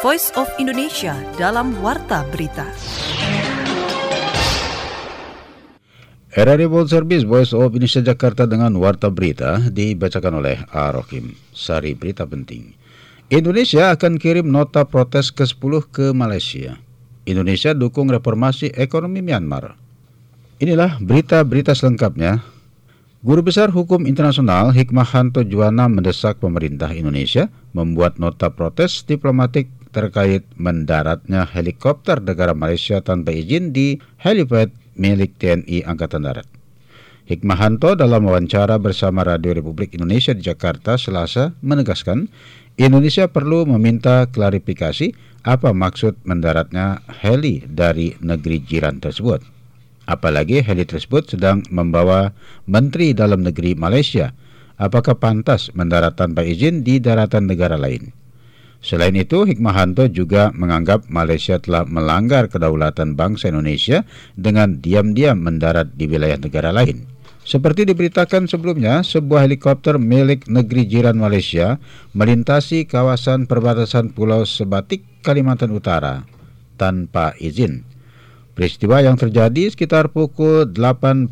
Voice of Indonesia dalam Warta Berita. RRI World Service Voice of Indonesia Jakarta dengan Warta Berita dibacakan oleh Arokim. Sari berita penting. Indonesia akan kirim nota protes ke-10 ke Malaysia. Indonesia dukung reformasi ekonomi Myanmar. Inilah berita-berita selengkapnya. Guru Besar Hukum Internasional Hikmahanto Juwana mendesak pemerintah Indonesia membuat nota protes diplomatik terkait mendaratnya helikopter negara Malaysia tanpa izin di helipad milik TNI Angkatan Darat. Hikmahanto dalam wawancara bersama Radio Republik Indonesia di Jakarta Selasa menegaskan Indonesia perlu meminta klarifikasi apa maksud mendaratnya heli dari negeri jiran tersebut. Apalagi heli tersebut sedang membawa Menteri Dalam Negeri Malaysia. Apakah pantas mendarat tanpa izin di daratan negara lain? Selain itu, Hikmahanto juga menganggap Malaysia telah melanggar kedaulatan bangsa Indonesia dengan diam-diam mendarat di wilayah negara lain. Seperti diberitakan sebelumnya, sebuah helikopter milik negeri jiran Malaysia melintasi kawasan perbatasan Pulau Sebatik, Kalimantan Utara tanpa izin. Peristiwa yang terjadi sekitar pukul 8.45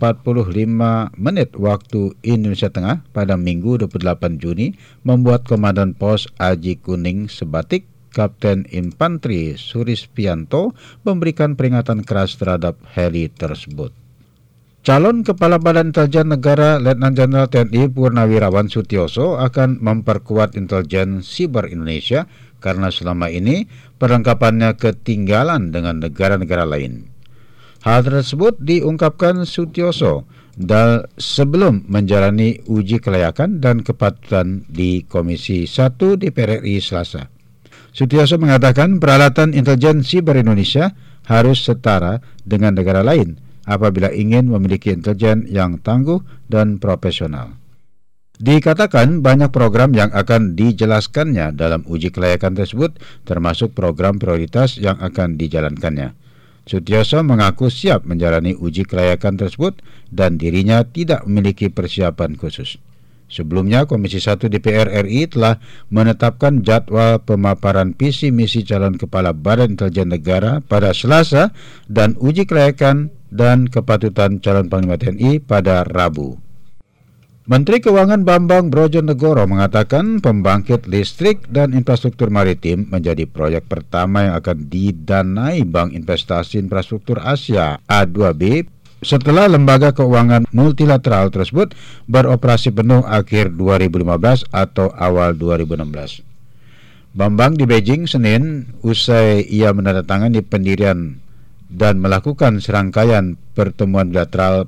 waktu Indonesia Tengah pada Minggu 28 Juni membuat Komandan Pos Aji Kuning Sebatik, Kapten Infanteri Surispianto memberikan peringatan keras terhadap heli tersebut. Calon Kepala Badan Intelijen Negara Letnan Jenderal TNI Purnawirawan Sutioso akan memperkuat intelijen siber Indonesia karena selama ini perlengkapannya ketinggalan dengan negara-negara lain. Hal tersebut diungkapkan Sutioso sebelum menjalani uji kelayakan dan kepatutan di Komisi 1 DPR RI Selasa. Sutioso mengatakan peralatan intelijen siber Indonesia harus setara dengan negara lain apabila ingin memiliki intelijen yang tangguh dan profesional. Dikatakan banyak program yang akan dijelaskannya dalam uji kelayakan tersebut, termasuk program prioritas yang akan dijalankannya. Sutioso mengaku siap menjalani uji kelayakan tersebut dan dirinya tidak memiliki persiapan khusus. Sebelumnya, Komisi 1 DPR RI telah menetapkan jadwal pemaparan visi misi calon Kepala Badan Intelijen Negara pada Selasa dan uji kelayakan dan kepatutan calon Panglima TNI pada Rabu. Menteri Keuangan Bambang Brojonegoro mengatakan pembangkit listrik dan infrastruktur maritim menjadi proyek pertama yang akan didanai Bank Investasi Infrastruktur Asia A2B setelah lembaga keuangan multilateral tersebut beroperasi penuh akhir 2015 atau awal 2016. Bambang di Beijing Senin usai ia menandatangani pendirian dan melakukan serangkaian pertemuan bilateral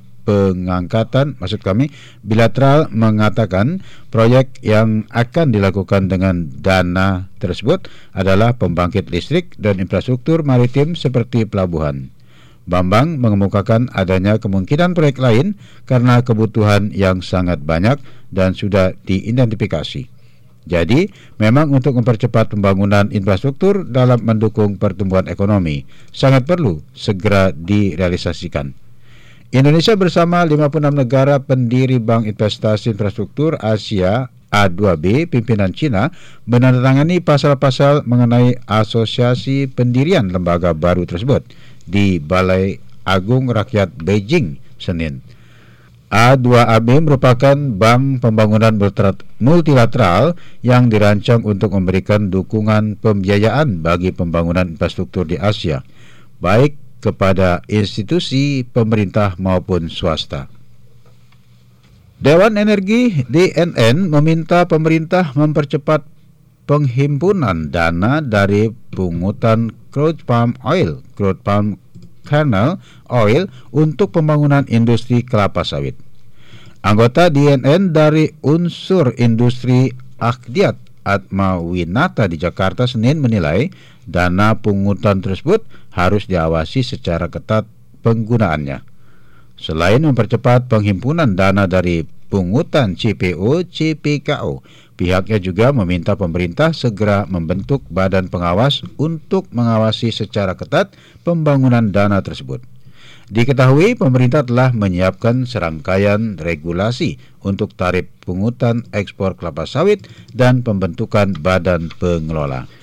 bilateral mengatakan proyek yang akan dilakukan dengan dana tersebut adalah pembangkit listrik dan infrastruktur maritim seperti pelabuhan. Bambang mengemukakan adanya kemungkinan proyek lain karena kebutuhan yang sangat banyak dan sudah diidentifikasi. Jadi, memang untuk mempercepat pembangunan infrastruktur dalam mendukung pertumbuhan ekonomi sangat perlu segera direalisasikan. Indonesia bersama 56 negara pendiri Bank Investasi Infrastruktur Asia A2B pimpinan Cina menandatangani pasal-pasal mengenai asosiasi pendirian lembaga baru tersebut di Balai Agung Rakyat Beijing Senin. A2AB merupakan bank pembangunan multilateral yang dirancang untuk memberikan dukungan pembiayaan bagi pembangunan infrastruktur di Asia, baik kepada institusi pemerintah maupun swasta. Dewan Energi DNN meminta pemerintah mempercepat penghimpunan dana dari pungutan crude palm kernel oil untuk pembangunan industri kelapa sawit. Anggota DNN dari unsur industri Akhdiat Atmawinata di Jakarta Senin menilai dana pungutan tersebut harus diawasi secara ketat penggunaannya. Selain mempercepat penghimpunan dana dari pungutan CPO/CPKO, pihaknya juga meminta pemerintah segera membentuk badan pengawas untuk mengawasi secara ketat pembangunan dana tersebut. Diketahui pemerintah telah menyiapkan serangkaian regulasi untuk tarif pungutan ekspor kelapa sawit dan pembentukan badan pengelola.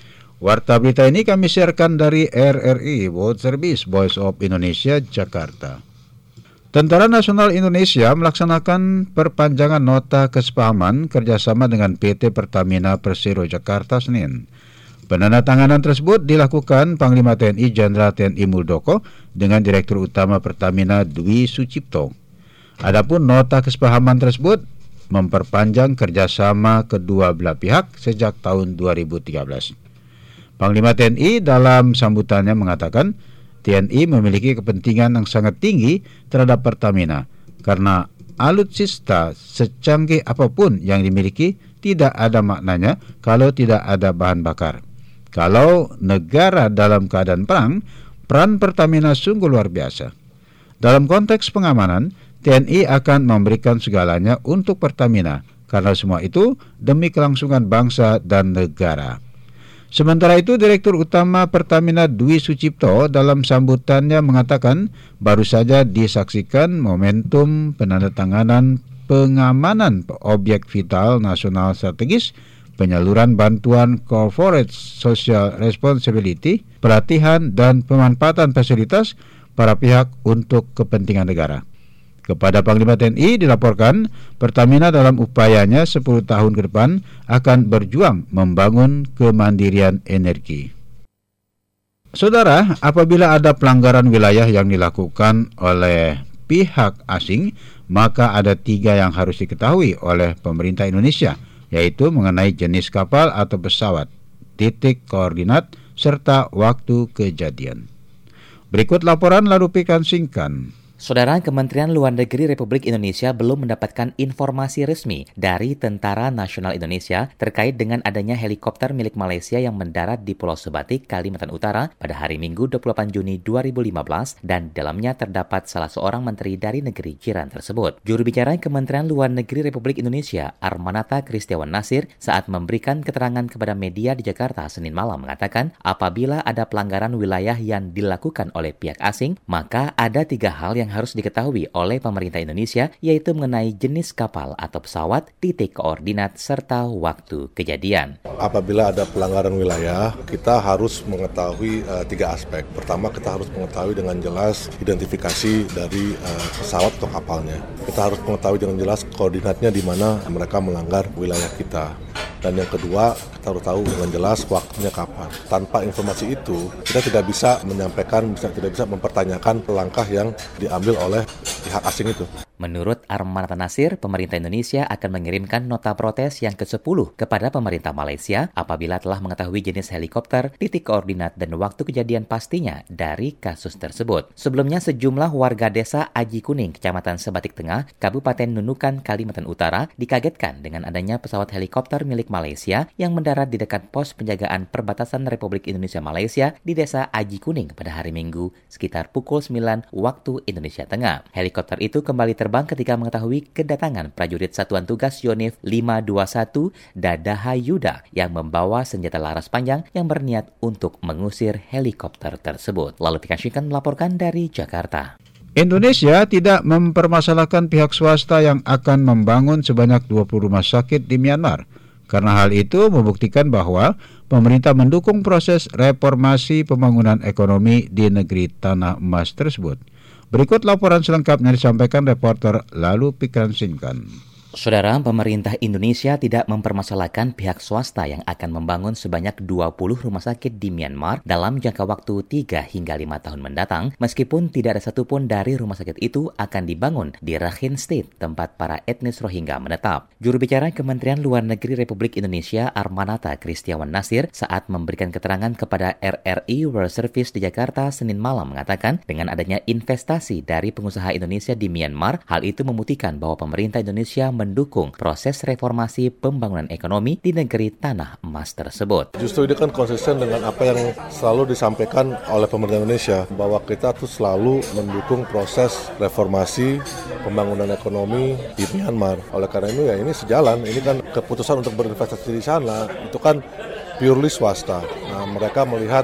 Warta berita ini kami siarkan dari RRI World Service Voice of Indonesia, Jakarta. Tentara Nasional Indonesia melaksanakan perpanjangan nota kesepahaman kerjasama dengan PT Pertamina Persero Jakarta Senin. Penandatanganan tersebut dilakukan Panglima TNI Jenderal TNI Muldoko dengan Direktur Utama Pertamina Dwi Sucipto. Adapun nota kesepahaman tersebut memperpanjang kerjasama kedua belah pihak sejak tahun 2013. Panglima TNI dalam sambutannya mengatakan TNI memiliki kepentingan yang sangat tinggi terhadap Pertamina karena alutsista secanggih apapun yang dimiliki tidak ada maknanya kalau tidak ada bahan bakar. Kalau negara dalam keadaan perang, peran Pertamina sungguh luar biasa. Dalam konteks pengamanan, TNI akan memberikan segalanya untuk Pertamina karena semua itu demi kelangsungan bangsa dan negara. Sementara itu, Direktur Utama Pertamina Dwi Sucipto dalam sambutannya mengatakan baru saja disaksikan momentum penandatanganan pengamanan objek vital nasional strategis, penyaluran bantuan corporate social responsibility, pelatihan dan pemanfaatan fasilitas para pihak untuk kepentingan negara. Kepada Panglima TNI dilaporkan Pertamina dalam upayanya 10 tahun ke depan akan berjuang membangun kemandirian energi. Saudara, apabila ada pelanggaran wilayah yang dilakukan oleh pihak asing, maka ada 3 yang harus diketahui oleh pemerintah Indonesia, yaitu mengenai jenis kapal atau pesawat, titik koordinat, serta waktu kejadian. Berikut laporan Larupi Kansingkan. Saudara, Kementerian Luar Negeri Republik Indonesia belum mendapatkan informasi resmi dari Tentara Nasional Indonesia terkait dengan adanya helikopter milik Malaysia yang mendarat di Pulau Sebatik, Kalimantan Utara pada hari Minggu 28 Juni 2015 dan dalamnya terdapat salah seorang menteri dari negeri jiran tersebut. Juru bicara Kementerian Luar Negeri Republik Indonesia, Armanata Kristiawan Nasir, saat memberikan keterangan kepada media di Jakarta Senin malam mengatakan apabila ada pelanggaran wilayah yang dilakukan oleh pihak asing, maka ada 3 hal yang harus diketahui oleh pemerintah Indonesia, yaitu mengenai jenis kapal atau pesawat, titik koordinat, serta waktu kejadian. Apabila ada pelanggaran wilayah, kita harus mengetahui 3 aspek. Pertama, kita harus mengetahui dengan jelas identifikasi dari pesawat atau kapalnya. Kita harus mengetahui dengan jelas koordinatnya di mana mereka melanggar wilayah kita. Dan yang kedua, kita harus tahu dengan jelas waktunya kapan. Tanpa informasi itu, kita tidak bisa menyampaikan, tidak bisa mempertanyakan langkah yang diambil oleh pihak asing itu. Menurut Armanata Nasir, pemerintah Indonesia akan mengirimkan nota protes yang ke-10 kepada pemerintah Malaysia apabila telah mengetahui jenis helikopter, titik koordinat, dan waktu kejadian pastinya dari kasus tersebut. Sebelumnya, sejumlah warga desa Aji Kuning, Kecamatan Sebatik Tengah, Kabupaten Nunukan, Kalimantan Utara, dikagetkan dengan adanya pesawat helikopter milik Malaysia yang mendarat di dekat pos penjagaan perbatasan Republik Indonesia Malaysia di desa Aji Kuning pada hari Minggu sekitar pukul 9 waktu Indonesia Tengah. Helikopter itu kembali terbang ketika mengetahui kedatangan prajurit Satuan Tugas Yonif 521 Dadaha Yuda yang membawa senjata laras panjang yang berniat untuk mengusir helikopter tersebut. Lalu Pikashikan melaporkan dari Jakarta. Indonesia tidak mempermasalahkan pihak swasta yang akan membangun sebanyak 20 rumah sakit di Myanmar. Karena hal itu membuktikan bahwa pemerintah mendukung proses reformasi pembangunan ekonomi di negeri tanah emas tersebut. Berikut laporan selengkapnya disampaikan reporter Lalu Pikransinkan. Saudara, pemerintah Indonesia tidak mempermasalahkan pihak swasta yang akan membangun sebanyak 20 rumah sakit di Myanmar dalam jangka waktu 3 hingga 5 tahun mendatang, meskipun tidak ada satupun dari rumah sakit itu akan dibangun di Rakhine State, tempat para etnis Rohingya menetap. Juru bicara Kementerian Luar Negeri Republik Indonesia, Armanata Kristiawan Nasir, saat memberikan keterangan kepada RRI World Service di Jakarta Senin malam mengatakan, dengan adanya investasi dari pengusaha Indonesia di Myanmar, hal itu membuktikan bahwa pemerintah Indonesia mendukung proses reformasi pembangunan ekonomi di negeri tanah emas tersebut. Justru ini kan konsisten dengan apa yang selalu disampaikan oleh pemerintah Indonesia, bahwa kita tuh selalu mendukung proses reformasi pembangunan ekonomi di Myanmar. Oleh karena itu ya ini sejalan, ini kan keputusan untuk berinvestasi di sana itu kan purely swasta. Nah, mereka melihat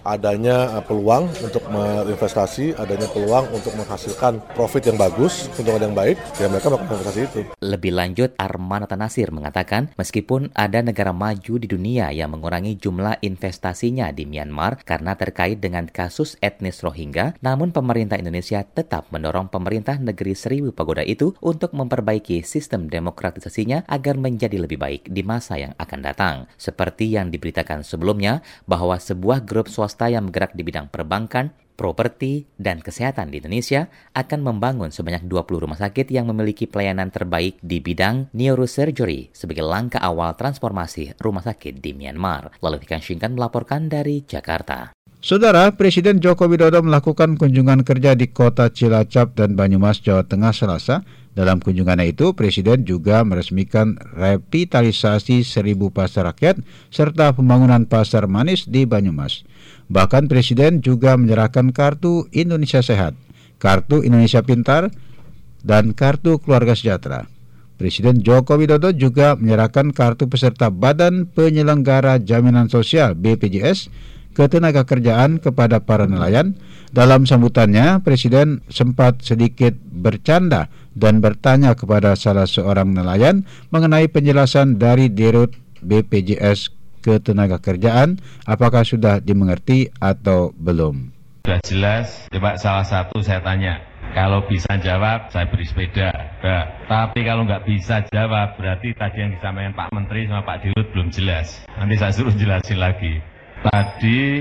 adanya peluang untuk berinvestasi, adanya peluang untuk menghasilkan profit yang bagus, keuntungan yang baik, ya mereka melakukan investasi itu. Lebih lanjut, Armanata Nasir mengatakan meskipun ada negara maju di dunia yang mengurangi jumlah investasinya di Myanmar karena terkait dengan kasus etnis Rohingya, namun pemerintah Indonesia tetap mendorong pemerintah negeri Seribu Pagoda itu untuk memperbaiki sistem demokratisasinya agar menjadi lebih baik di masa yang akan datang. Seperti yang diberitakan sebelumnya bahwa sebuah grup swasta yang bergerak di bidang perbankan, properti, dan kesehatan di Indonesia akan membangun sebanyak 20 rumah sakit yang memiliki pelayanan terbaik di bidang neurosurgery sebagai langkah awal transformasi rumah sakit di Myanmar. Lalu Tikan Syingkan melaporkan dari Jakarta. Saudara, Presiden Joko Widodo melakukan kunjungan kerja di kota Cilacap dan Banyumas, Jawa Tengah Selasa. Dalam kunjungannya itu, Presiden juga meresmikan revitalisasi 1000 pasar rakyat serta pembangunan pasar manis di Banyumas. Bahkan Presiden juga menyerahkan Kartu Indonesia Sehat, Kartu Indonesia Pintar, dan Kartu Keluarga Sejahtera. Presiden Joko Widodo juga menyerahkan kartu peserta Badan Penyelenggara Jaminan Sosial BPJS Ketenagakerjaan kepada para nelayan. Dalam sambutannya, Presiden sempat sedikit bercanda dan bertanya kepada salah seorang nelayan mengenai penjelasan dari Dirut BPJS Ketenagakerjaan, apakah sudah dimengerti atau belum. Sudah jelas, coba salah satu saya tanya. Kalau bisa jawab, saya beri sepeda. Tapi kalau nggak bisa jawab, berarti tadi yang disampaikan Pak Menteri sama Pak Dirut belum jelas. Nanti saya suruh jelasin lagi. Tadi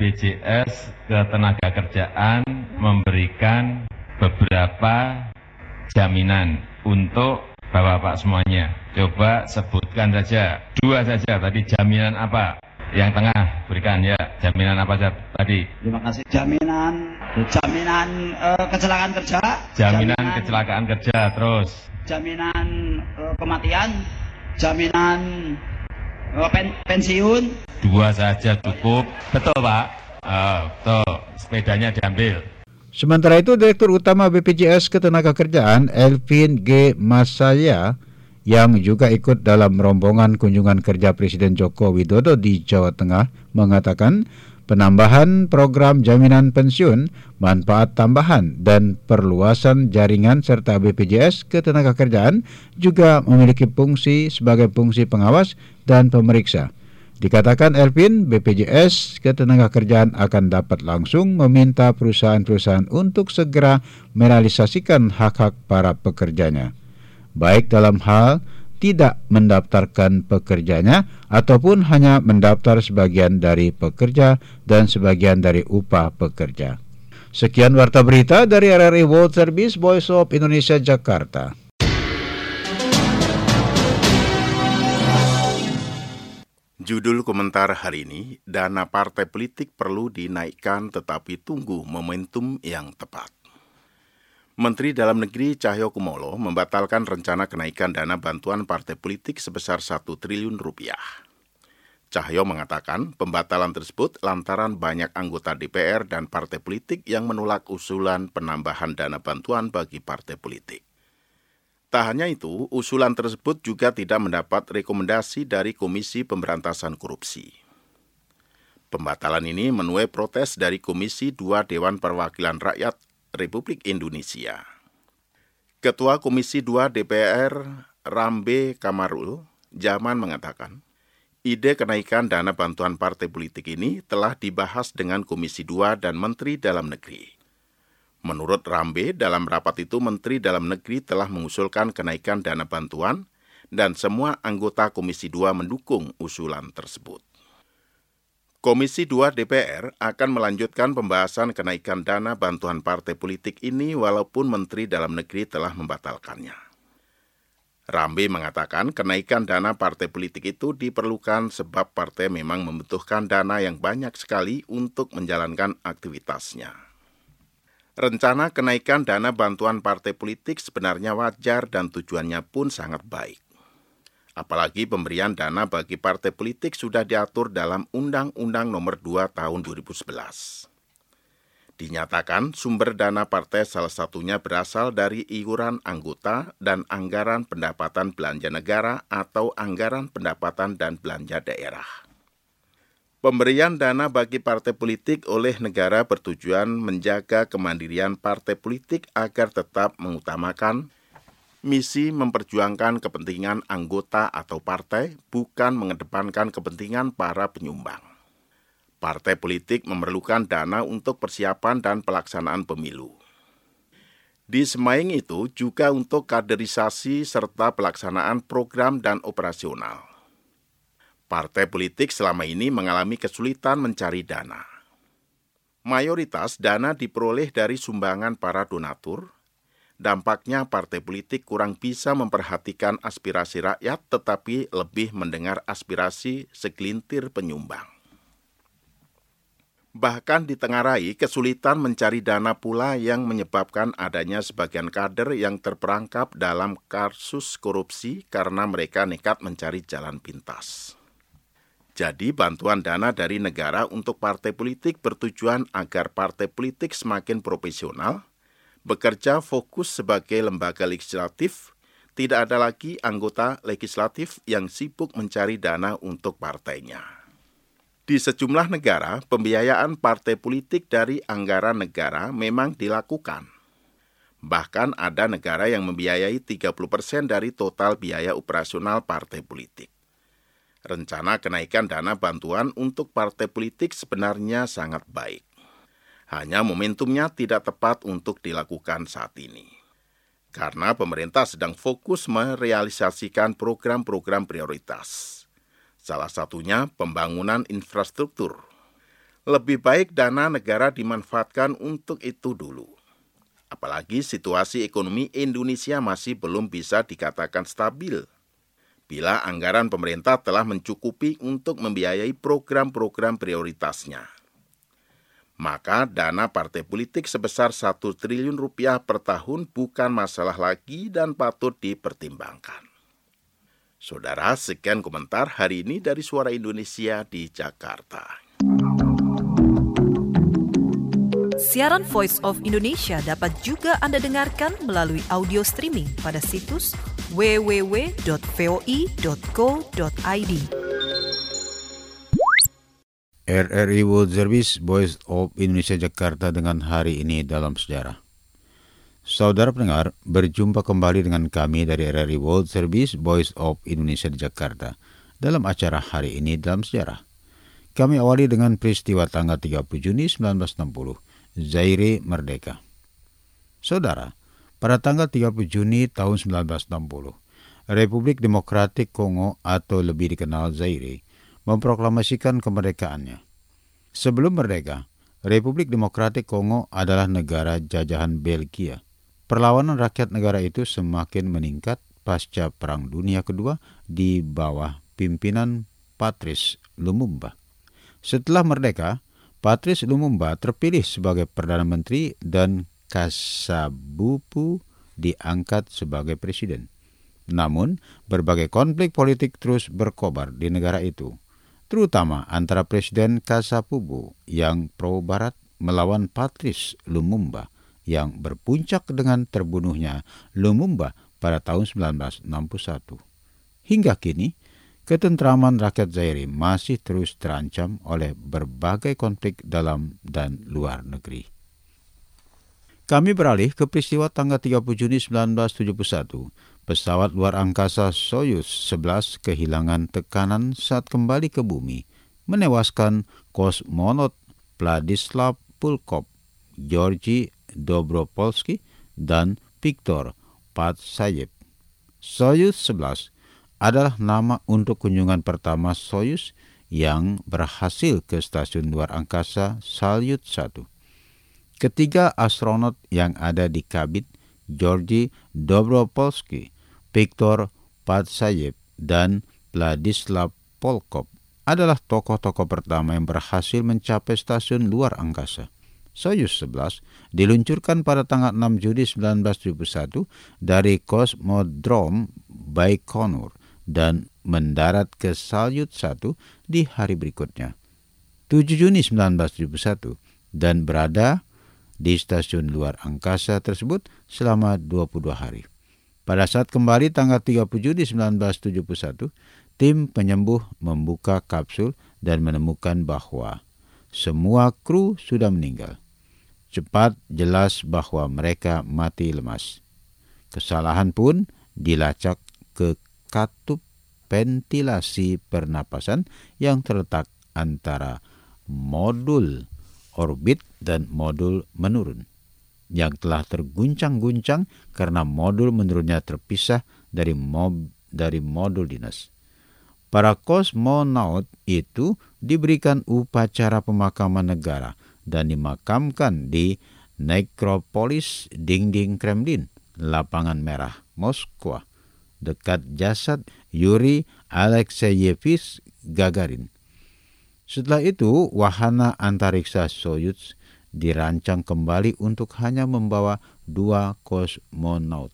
BPJS Ketenagakerjaan memberikan beberapa jaminan untuk Bapak-bapak semuanya. Coba sebutkan saja, 2 saja tadi jaminan apa? Yang tengah berikan ya, jaminan apa saja tadi? Terima kasih. Jaminan kecelakaan kerja. Jaminan kecelakaan kerja, terus? Jaminan kematian. Jaminan pensiun. 2 saja cukup. Betul Pak? Betul. Sepedanya diambil. Sementara itu, Direktur Utama BPJS Ketenagakerjaan Elvin G. Masaya yang juga ikut dalam rombongan kunjungan kerja Presiden Joko Widodo di Jawa Tengah mengatakan penambahan program jaminan pensiun, manfaat tambahan, dan perluasan jaringan serta BPJS Ketenagakerjaan juga memiliki fungsi sebagai fungsi pengawas dan pemeriksa. Dikatakan Elvin, BPJS Ketenagakerjaan akan dapat langsung meminta perusahaan-perusahaan untuk segera merealisasikan hak-hak para pekerjanya, baik dalam hal tidak mendaftarkan pekerjanya ataupun hanya mendaftar sebagian dari pekerja dan sebagian dari upah pekerja. Sekian warta berita dari RRI World Service Voice of Indonesia Jakarta. Judul komentar hari ini, dana partai politik perlu dinaikkan tetapi tunggu momentum yang tepat. Menteri Dalam Negeri Cahyokumolo membatalkan rencana kenaikan dana bantuan partai politik sebesar 1 triliun rupiah. Cahyo mengatakan pembatalan tersebut lantaran banyak anggota DPR dan partai politik yang menolak usulan penambahan dana bantuan bagi partai politik. Tak hanya itu, usulan tersebut juga tidak mendapat rekomendasi dari Komisi Pemberantasan Korupsi. Pembatalan ini menuai protes dari Komisi 2 Dewan Perwakilan Rakyat Republik Indonesia. Ketua Komisi 2 DPR Rambe Kamarul Zaman mengatakan, ide kenaikan dana bantuan partai politik ini telah dibahas dengan Komisi 2 dan Menteri Dalam Negeri. Menurut Rambe, dalam rapat itu Menteri Dalam Negeri telah mengusulkan kenaikan dana bantuan dan semua anggota Komisi 2 mendukung usulan tersebut. Komisi 2 DPR akan melanjutkan pembahasan kenaikan dana bantuan partai politik ini walaupun Menteri Dalam Negeri telah membatalkannya. Rambe mengatakan kenaikan dana partai politik itu diperlukan sebab partai memang membutuhkan dana yang banyak sekali untuk menjalankan aktivitasnya. Rencana kenaikan dana bantuan partai politik sebenarnya wajar dan tujuannya pun sangat baik. Apalagi pemberian dana bagi partai politik sudah diatur dalam Undang-Undang Nomor 2 Tahun 2011. Dinyatakan sumber dana partai salah satunya berasal dari iuran anggota dan anggaran pendapatan belanja negara atau anggaran pendapatan dan belanja daerah. Pemberian dana bagi partai politik oleh negara bertujuan menjaga kemandirian partai politik agar tetap mengutamakan misi memperjuangkan kepentingan anggota atau partai, bukan mengedepankan kepentingan para penyumbang. Partai politik memerlukan dana untuk persiapan dan pelaksanaan pemilu. Di semaing itu juga untuk kaderisasi serta pelaksanaan program dan operasional. Partai politik selama ini mengalami kesulitan mencari dana. Mayoritas dana diperoleh dari sumbangan para donatur. Dampaknya partai politik kurang bisa memperhatikan aspirasi rakyat tetapi lebih mendengar aspirasi segelintir penyumbang. Bahkan ditengarai kesulitan mencari dana pula yang menyebabkan adanya sebagian kader yang terperangkap dalam kasus korupsi karena mereka nekat mencari jalan pintas. Jadi bantuan dana dari negara untuk partai politik bertujuan agar partai politik semakin profesional, bekerja fokus sebagai lembaga legislatif, tidak ada lagi anggota legislatif yang sibuk mencari dana untuk partainya. Di sejumlah negara, pembiayaan partai politik dari anggaran negara memang dilakukan. Bahkan ada negara yang membiayai 30% dari total biaya operasional partai politik. Rencana kenaikan dana bantuan untuk partai politik sebenarnya sangat baik. Hanya momentumnya tidak tepat untuk dilakukan saat ini. Karena pemerintah sedang fokus merealisasikan program-program prioritas. Salah satunya pembangunan infrastruktur. Lebih baik dana negara dimanfaatkan untuk itu dulu. Apalagi situasi ekonomi Indonesia masih belum bisa dikatakan stabil. Bila anggaran pemerintah telah mencukupi untuk membiayai program-program prioritasnya. Maka dana partai politik sebesar 1 triliun rupiah per tahun bukan masalah lagi dan patut dipertimbangkan. Saudara, sekian komentar hari ini dari Suara Indonesia di Jakarta. Siaran Voice of Indonesia dapat juga Anda dengarkan melalui audio streaming pada situs www.voi.co.id. RRI World Service Voice of Indonesia Jakarta dengan hari ini dalam sejarah. Saudara pendengar, berjumpa kembali dengan kami dari RRI World Service Voice of Indonesia di Jakarta dalam acara hari ini dalam sejarah. Kami awali dengan peristiwa tanggal 30 Juni 1960, Zaire merdeka. Saudara, pada tanggal 30 Juni tahun 1960, Republik Demokratik Kongo atau lebih dikenal Zaire memproklamasikan kemerdekaannya. Sebelum merdeka, Republik Demokratik Kongo adalah negara jajahan Belgia. Perlawanan rakyat negara itu semakin meningkat pasca Perang Dunia Kedua di bawah pimpinan Patrice Lumumba. Setelah merdeka, Patrice Lumumba terpilih sebagai Perdana Menteri dan Kasavubu diangkat sebagai presiden. Namun, berbagai konflik politik terus berkobar di negara itu, terutama antara Presiden Kasavubu yang pro-barat melawan Patrice Lumumba yang berpuncak dengan terbunuhnya Lumumba pada tahun 1961. Hingga kini, ketentraman rakyat Zaire masih terus terancam oleh berbagai konflik dalam dan luar negeri. Kami beralih ke peristiwa tanggal 30 Juni 1971. Pesawat luar angkasa Soyuz 11 kehilangan tekanan saat kembali ke bumi, menewaskan kosmonot Vladislav Pulkov, Georgi Dobropolsky, dan Viktor Patsayev. Soyuz 11 adalah nama untuk kunjungan pertama Soyuz yang berhasil ke stasiun luar angkasa Salyut 1. Ketiga astronot yang ada di kabin, Georgi Dobropolsky, Viktor Patsayev, dan Vladislav Pulkov, adalah tokoh-tokoh pertama yang berhasil mencapai stasiun luar angkasa. Soyuz 11 diluncurkan pada tanggal 6 Juni 1971 dari Kosmodrom Baikonur dan mendarat ke Salyut 1 di hari berikutnya, 7 Juni 1971, dan berada di stasiun luar angkasa tersebut selama 22 hari. Pada saat kembali tanggal 30 Juni 1971, tim penyembuh membuka kapsul dan menemukan bahwa semua kru sudah meninggal. Cepat jelas bahwa mereka mati lemas. Kesalahan pun dilacak ke katup ventilasi pernapasan yang terletak antara modul orbit dan modul menurun, yang telah terguncang-guncang karena modul menurunnya terpisah dari modul dinas. Para kosmonaut itu diberikan upacara pemakaman negara dan dimakamkan di Nekropolis dinding Kremlin, Lapangan Merah, Moskwa, dekat jasad Yuri Alexeyevich Gagarin. Setelah itu, wahana antariksa Soyuz dirancang kembali untuk hanya membawa 2 kosmonaut.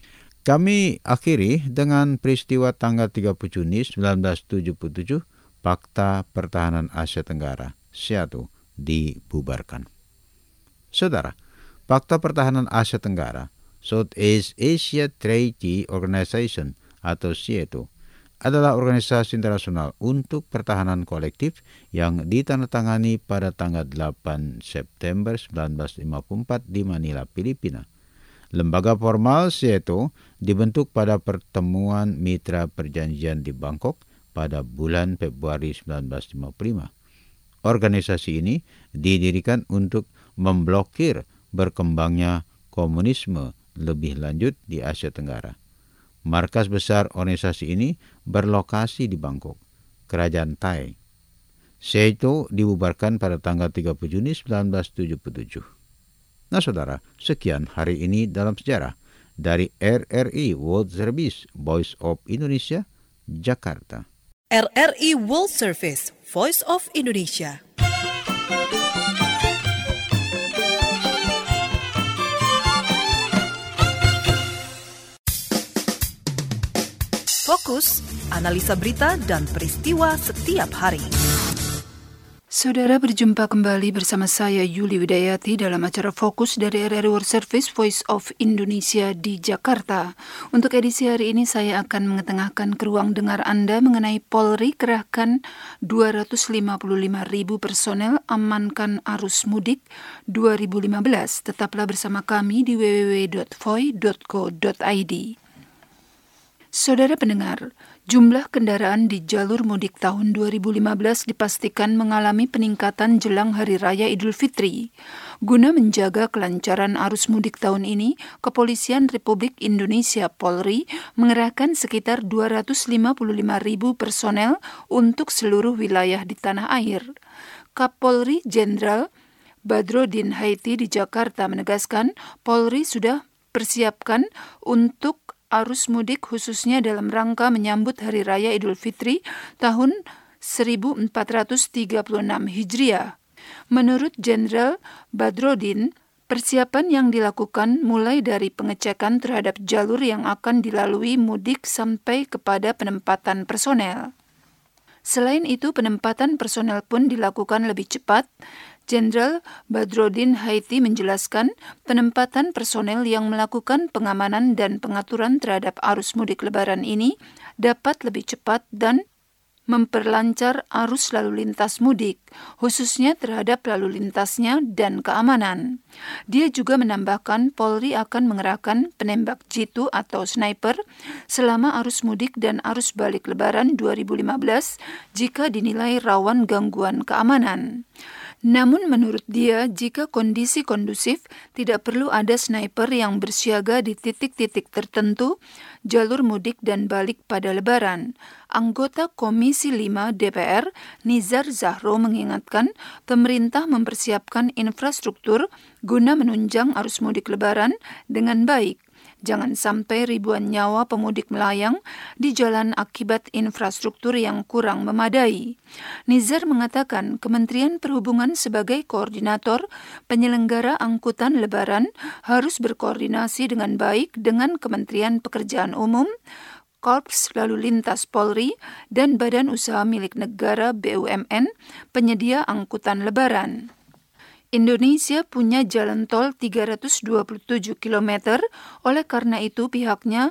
Kami akhiri dengan peristiwa tanggal 30 Juni 1977, Pakta Pertahanan Asia Tenggara, SEATO, dibubarkan. Saudara, Pakta Pertahanan Asia Tenggara, Southeast Asia Treaty Organization atau SEATO, adalah organisasi internasional untuk pertahanan kolektif yang ditandatangani pada tanggal 8 September 1954 di Manila, Filipina. Lembaga formal SEATO dibentuk pada pertemuan mitra perjanjian di Bangkok pada bulan Februari 1955. Organisasi ini didirikan untuk memblokir berkembangnya komunisme lebih lanjut di Asia Tenggara. Markas besar organisasi ini berlokasi di Bangkok, Kerajaan Thai. SEATO dibubarkan pada tanggal 30 Juni 1977. Nah saudara, sekian hari ini dalam sejarah dari RRI World Service, Voice of Indonesia, Jakarta. RRI World Service, Voice of Indonesia. Fokus, analisa berita dan peristiwa setiap hari. Saudara, berjumpa kembali bersama saya Yuli Widayati dalam acara Fokus dari RRI World Service Voice of Indonesia di Jakarta. Untuk edisi hari ini saya akan mengetengahkan ke ruang dengar Anda mengenai Polri kerahkan 255.000 personel amankan arus mudik 2015. Tetaplah bersama kami di www.voi.co.id. Saudara pendengar, jumlah kendaraan di jalur mudik tahun 2015 dipastikan mengalami peningkatan jelang Hari Raya Idul Fitri. Guna menjaga kelancaran arus mudik tahun ini, Kepolisian Republik Indonesia Polri mengerahkan sekitar 255.000 personel untuk seluruh wilayah di tanah air. Kapolri Jenderal Badrodin Haiti di Jakarta menegaskan Polri sudah persiapkan untuk arus mudik khususnya dalam rangka menyambut Hari Raya Idul Fitri tahun 1436 Hijriah. Menurut Jenderal Badrodin, persiapan yang dilakukan mulai dari pengecekan terhadap jalur yang akan dilalui mudik sampai kepada penempatan personel. Selain itu, penempatan personel pun dilakukan lebih cepat. Jenderal Badrodin Haiti menjelaskan penempatan personel yang melakukan pengamanan dan pengaturan terhadap arus mudik lebaran ini dapat lebih cepat dan memperlancar arus lalu lintas mudik, khususnya terhadap lalu lintasnya dan keamanan. Dia juga menambahkan Polri akan mengerahkan penembak jitu atau sniper selama arus mudik dan arus balik lebaran 2015 jika dinilai rawan gangguan keamanan. Namun menurut dia, jika kondisi kondusif, tidak perlu ada sniper yang bersiaga di titik-titik tertentu, jalur mudik dan balik pada lebaran. Anggota Komisi 5 DPR, Nizar Zahro mengingatkan pemerintah mempersiapkan infrastruktur guna menunjang arus mudik lebaran dengan baik. Jangan sampai ribuan nyawa pemudik melayang di jalan akibat infrastruktur yang kurang memadai. Nizar mengatakan Kementerian Perhubungan sebagai koordinator penyelenggara angkutan lebaran harus berkoordinasi dengan baik dengan Kementerian Pekerjaan Umum, Korps Lalu Lintas Polri, dan Badan Usaha Milik Negara BUMN penyedia angkutan lebaran. Indonesia punya jalan tol 327 km, oleh karena itu pihaknya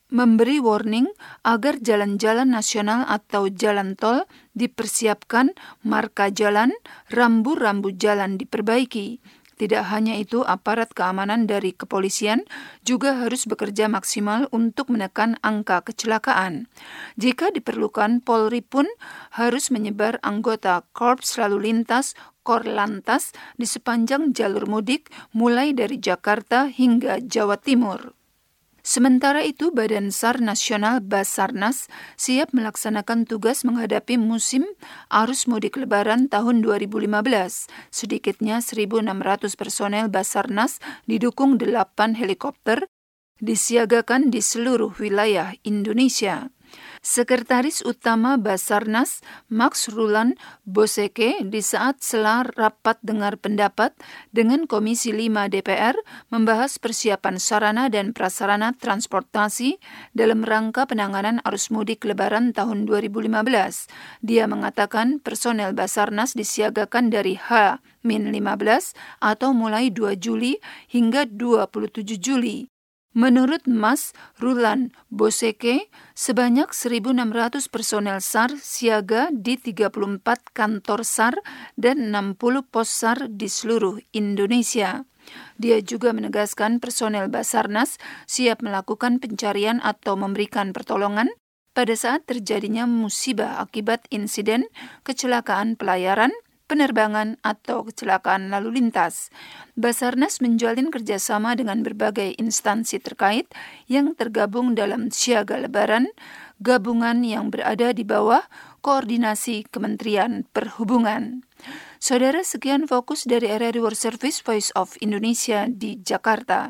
memberi warning agar jalan-jalan nasional atau jalan tol dipersiapkan, marka jalan, rambu-rambu jalan diperbaiki. Tidak hanya itu, aparat keamanan dari kepolisian juga harus bekerja maksimal untuk menekan angka kecelakaan. Jika diperlukan, Polri pun harus menyebar anggota Korps Lalu Lintas Korlantas di sepanjang jalur mudik mulai dari Jakarta hingga Jawa Timur. Sementara itu, Badan SAR Nasional Basarnas siap melaksanakan tugas menghadapi musim arus mudik Lebaran tahun 2015. Sedikitnya 1.600 personel Basarnas didukung 8 helikopter disiagakan di seluruh wilayah Indonesia. Sekretaris Utama Basarnas, Max Rulan Boseke, di saat sela rapat dengar pendapat dengan Komisi 5 DPR membahas persiapan sarana dan prasarana transportasi dalam rangka penanganan arus mudik Lebaran tahun 2015. Dia mengatakan personel Basarnas disiagakan dari H-15 atau mulai 2 Juli hingga 27 Juli. Menurut Mas Rulan Boseke, sebanyak 1.600 personel SAR siaga di 34 kantor SAR dan 60 pos SAR di seluruh Indonesia. Dia juga menegaskan personel Basarnas siap melakukan pencarian atau memberikan pertolongan pada saat terjadinya musibah akibat insiden kecelakaan pelayaran, penerbangan, atau kecelakaan lalu lintas. Basarnas menjalin kerjasama dengan berbagai instansi terkait yang tergabung dalam Siaga Lebaran, gabungan yang berada di bawah koordinasi Kementerian Perhubungan. Saudara, sekian fokus dari RRI World Service Voice of Indonesia di Jakarta.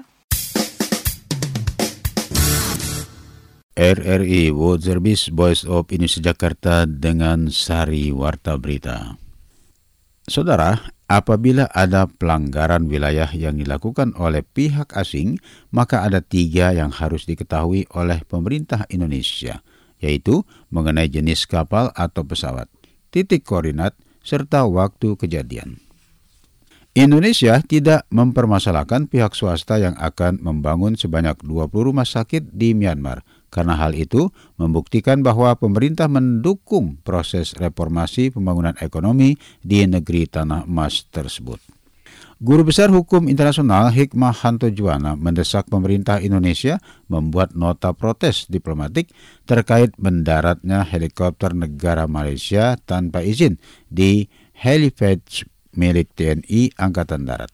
RRI World Service Voice of Indonesia Jakarta dengan Sari Warta Berita. Saudara, apabila ada pelanggaran wilayah yang dilakukan oleh pihak asing, maka ada 3 yang harus diketahui oleh pemerintah Indonesia, yaitu mengenai jenis kapal atau pesawat, titik koordinat, serta waktu kejadian. Indonesia tidak mempermasalahkan pihak swasta yang akan membangun sebanyak 20 rumah sakit di Myanmar, karena hal itu membuktikan bahwa pemerintah mendukung proses reformasi pembangunan ekonomi di negeri tanah emas tersebut. Guru Besar Hukum Internasional Hikmahanto Juwana mendesak pemerintah Indonesia membuat nota protes diplomatik terkait mendaratnya helikopter negara Malaysia tanpa izin di helipad milik TNI Angkatan Darat.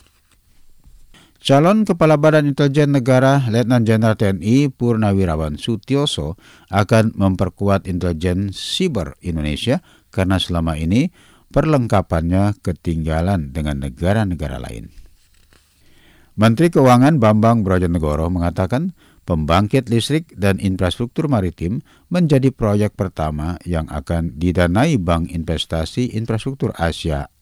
Calon Kepala Badan Intelijen Negara Letnan Jenderal TNI Purnawirawan Sutioso akan memperkuat intelijen siber Indonesia karena selama ini perlengkapannya ketinggalan dengan negara-negara lain. Menteri Keuangan Bambang Brojonegoro mengatakan pembangkit listrik dan infrastruktur maritim menjadi proyek pertama yang akan didanai Bank Investasi Infrastruktur Asia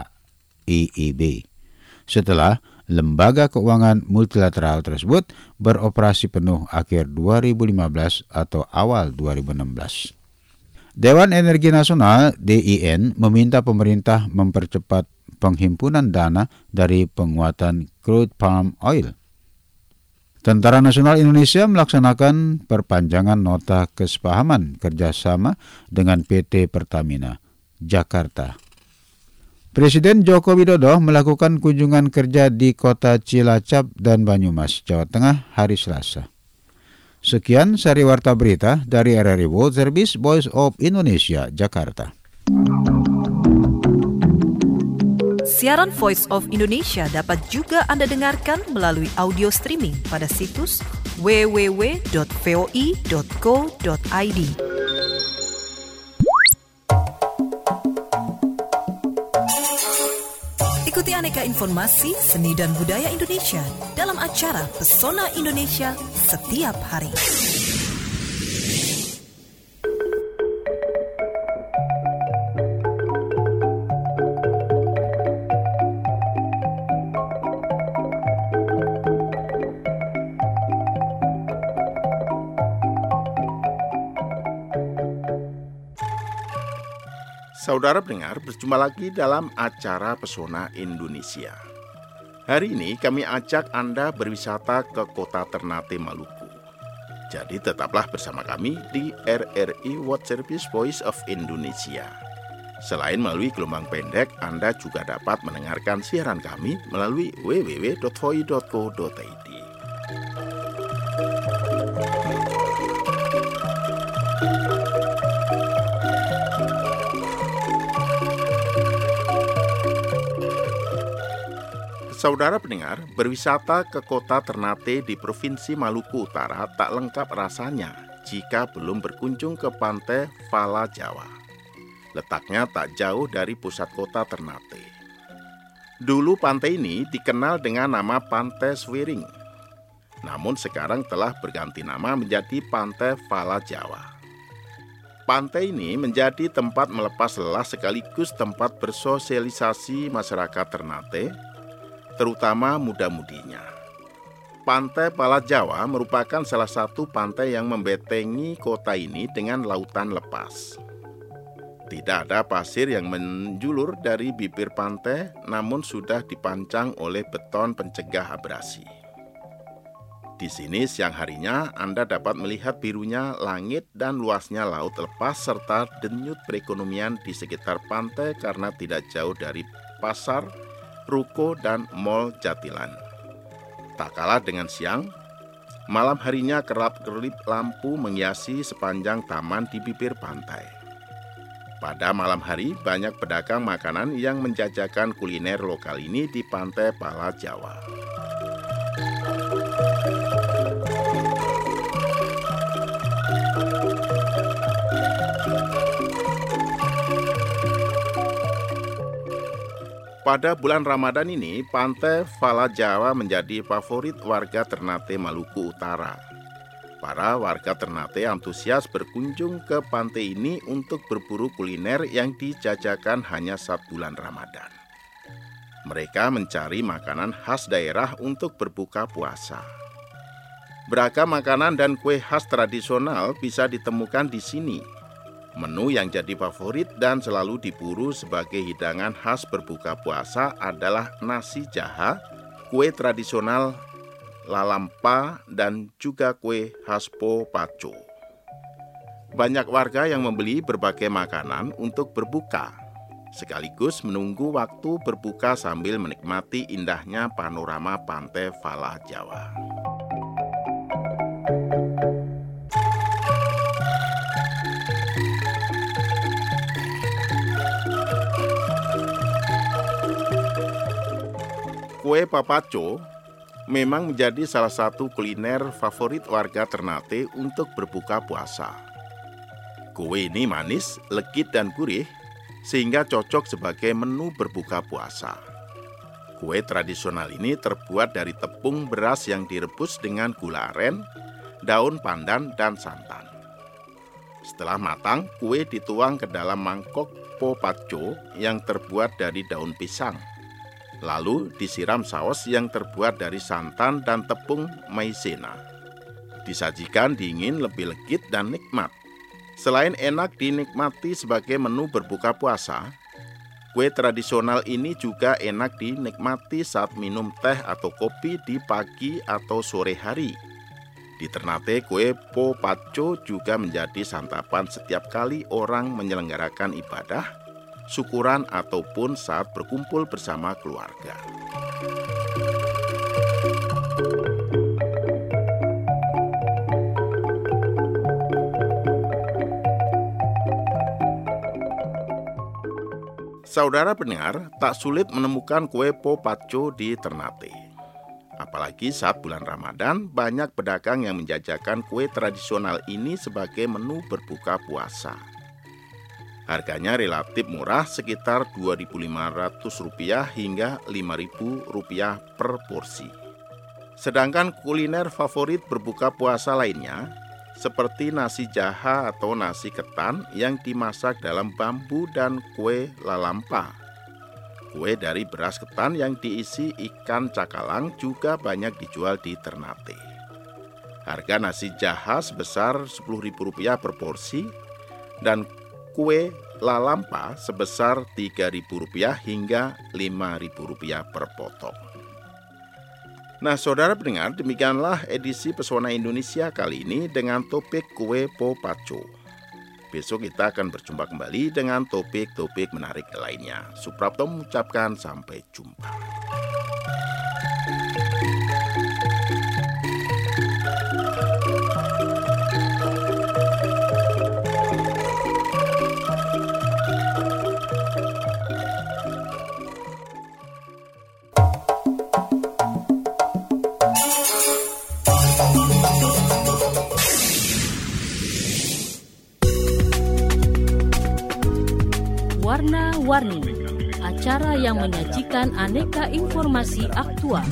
AIIB setelah lembaga keuangan multilateral tersebut beroperasi penuh akhir 2015 atau awal 2016. Dewan Energi Nasional DIN meminta pemerintah mempercepat penghimpunan dana dari penguatan crude palm oil. Tentara Nasional Indonesia melaksanakan perpanjangan nota kesepahaman kerjasama dengan PT Pertamina, Jakarta. Presiden Joko Widodo melakukan kunjungan kerja di kota Cilacap dan Banyumas, Jawa Tengah hari Selasa. Sekian Sari Warta Berita dari RRI World Service Voice of Indonesia, Jakarta. Siaran Voice of Indonesia dapat juga Anda dengarkan melalui audio streaming pada situs www.voi.co.id. Ikuti aneka informasi, seni dan budaya Indonesia dalam acara Pesona Indonesia setiap hari. Saudara pendengar, berjumpa lagi dalam acara Pesona Indonesia. Hari ini kami ajak Anda berwisata ke kota Ternate, Maluku. Jadi tetaplah bersama kami di RRI World Service Voice of Indonesia. Selain melalui gelombang pendek, Anda juga dapat mendengarkan siaran kami melalui www.voi.co.id. Saudara pendengar, berwisata ke kota Ternate di Provinsi Maluku Utara tak lengkap rasanya jika belum berkunjung ke pantai Fala Jawa. Letaknya tak jauh dari pusat kota Ternate. Dulu pantai ini dikenal dengan nama Pantai Swiring. Namun sekarang telah berganti nama menjadi Pantai Fala Jawa. Pantai ini menjadi tempat melepas lelah sekaligus tempat bersosialisasi masyarakat Ternate, terutama muda-mudinya. Pantai Fala Jawa merupakan salah satu pantai yang membentengi kota ini dengan lautan lepas. Tidak ada pasir yang menjulur dari bibir pantai, namun sudah dipancang oleh beton pencegah abrasi. Di sini siang harinya Anda dapat melihat birunya langit dan luasnya laut lepas serta denyut perekonomian di sekitar pantai karena tidak jauh dari pasar, ruko, dan Mall Jatilan. Tak kalah dengan siang, malam harinya kerap-kerip lampu menghiasi sepanjang taman di bibir pantai. Pada malam hari, banyak pedagang makanan yang menjajakan kuliner lokal ini di pantai Fala Jawa. Pada bulan Ramadan ini, pantai Fala Jawa menjadi favorit warga Ternate Maluku Utara. Para warga Ternate antusias berkunjung ke pantai ini untuk berburu kuliner yang dijajakan hanya saat bulan Ramadan. Mereka mencari makanan khas daerah untuk berbuka puasa. Beragam makanan dan kue khas tradisional bisa ditemukan di sini. Menu yang jadi favorit dan selalu diburu sebagai hidangan khas berbuka puasa adalah nasi jaha, kue tradisional lalampa, dan juga kue khas po paco. Banyak warga yang membeli berbagai makanan untuk berbuka, sekaligus menunggu waktu berbuka sambil menikmati indahnya panorama pantai Fala Jawa. Kue papaco memang menjadi salah satu kuliner favorit warga Ternate untuk berbuka puasa. Kue ini manis, legit, dan gurih, sehingga cocok sebagai menu berbuka puasa. Kue tradisional ini terbuat dari tepung beras yang direbus dengan gula aren, daun pandan, dan santan. Setelah matang, kue dituang ke dalam mangkok po paco yang terbuat dari daun pisang. Lalu disiram saus yang terbuat dari santan dan tepung maizena. Disajikan dingin lebih legit dan nikmat. Selain enak dinikmati sebagai menu berbuka puasa, kue tradisional ini juga enak dinikmati saat minum teh atau kopi di pagi atau sore hari. Di Ternate, kue po paco juga menjadi santapan setiap kali orang menyelenggarakan ibadah, syukuran, ataupun saat berkumpul bersama keluarga. Saudara pendengar, tak sulit menemukan kue po paco di Ternate. Apalagi saat bulan Ramadan, banyak pedagang yang menjajakan kue tradisional ini sebagai menu berbuka puasa. Harganya relatif murah, sekitar Rp2.500 hingga Rp5.000 per porsi. Sedangkan kuliner favorit berbuka puasa lainnya, seperti nasi jaha atau nasi ketan yang dimasak dalam bambu dan kue lalampa. Kue dari beras ketan yang diisi ikan cakalang juga banyak dijual di Ternate. Harga nasi jaha sebesar Rp10.000 per porsi dan kue lalampa sebesar Rp3.000 hingga Rp5.000 per potong. Nah, saudara pendengar, demikianlah edisi Pesona Indonesia kali ini dengan topik kue po paco. Besok kita akan berjumpa kembali dengan topik-topik menarik lainnya. Suprapto mengucapkan sampai jumpa. Warna-Warni, acara yang menyajikan aneka informasi aktual.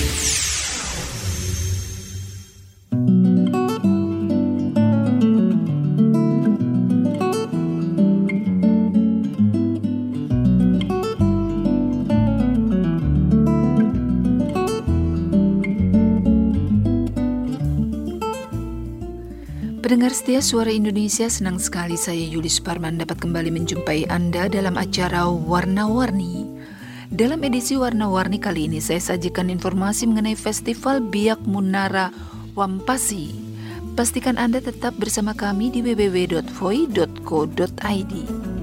Pendengar setia Suara Indonesia, senang sekali saya Yuli Suparman dapat kembali menjumpai Anda dalam acara Warna-Warni. Dalam edisi Warna-Warni kali ini saya sajikan informasi mengenai Festival Biak Munara Wampasi. Pastikan Anda tetap bersama kami di www.voi.co.id.